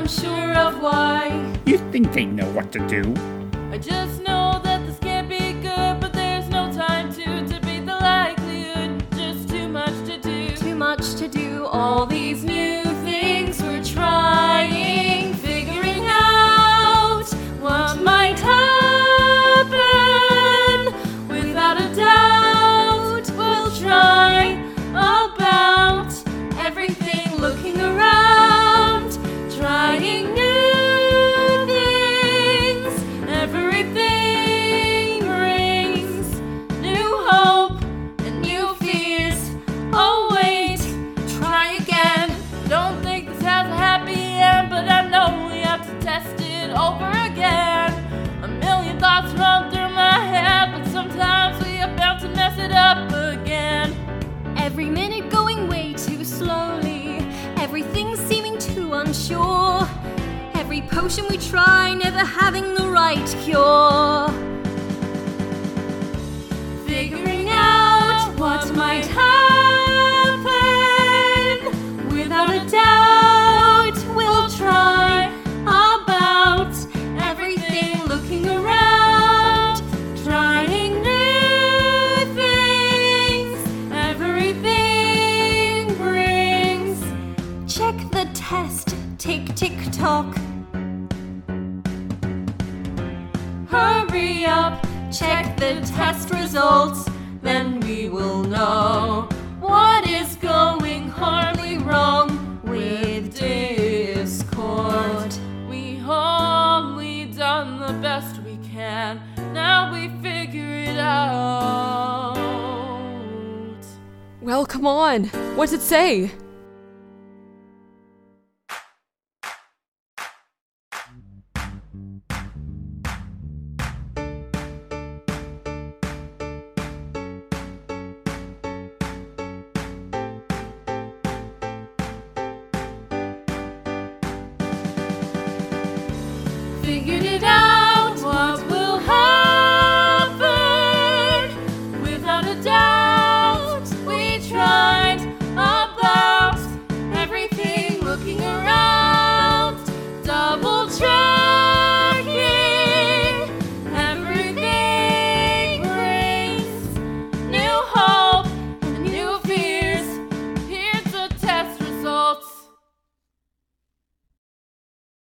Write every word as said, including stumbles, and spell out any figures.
unsure of why. You think they know what to do? I just know that this can't be good, but there's no time to debate the likelihood. Just too much to do. Too much to do. All these new things we're trying, figuring out what might happen. Without a doubt, we'll try about everything, looking around, trying new things. Everything brings new hope and new fears. Oh wait, try again. Don't think this has a happy end, but I know we have to test it over again. A million thoughts run through my head, but sometimes we are bound to mess it up again. Every minute going way too slowly, everything seeming too unsure. Every potion we try never having the right cure. Figuring out what might happen. Without a doubt, we'll try about everything, looking around, trying new things. Everything brings. Check the test, tick tick tock. Hurry up, check the test results, then we will know what is going horribly wrong with Discord. We only done the best we can, now we figure it out. Well, come on. What's it say? Figured it out.